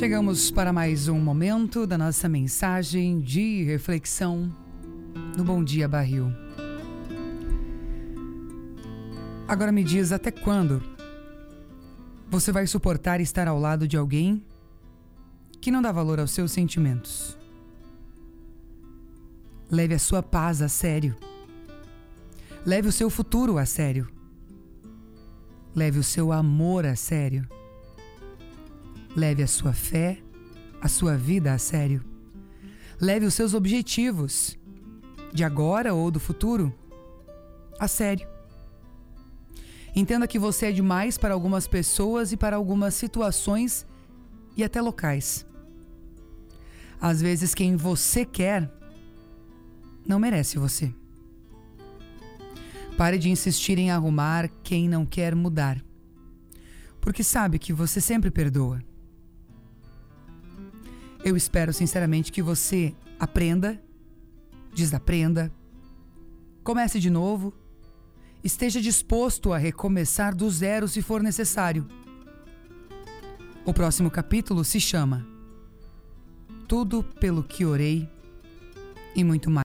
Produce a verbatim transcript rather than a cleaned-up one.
Chegamos para mais um momento da nossa mensagem de reflexão no Bom Dia Barril. Agora me diz, até quando você vai suportar estar ao lado de alguém que não dá valor aos seus sentimentos? Leve a sua paz a sério. Leve o seu futuro a sério. Leve o seu amor a sério. Leve a sua fé, a sua vida a sério. Leve os seus objetivos, de agora ou do futuro, a sério. Entenda que você é demais para algumas pessoas e para algumas situações e até locais. Às vezes quem você quer não merece você. Pare de insistir em arrumar quem não quer mudar, porque sabe que você sempre perdoa. Eu espero sinceramente que você aprenda, desaprenda, comece de novo, esteja disposto a recomeçar do zero se for necessário. O próximo capítulo se chama Tudo pelo que orei e muito mais.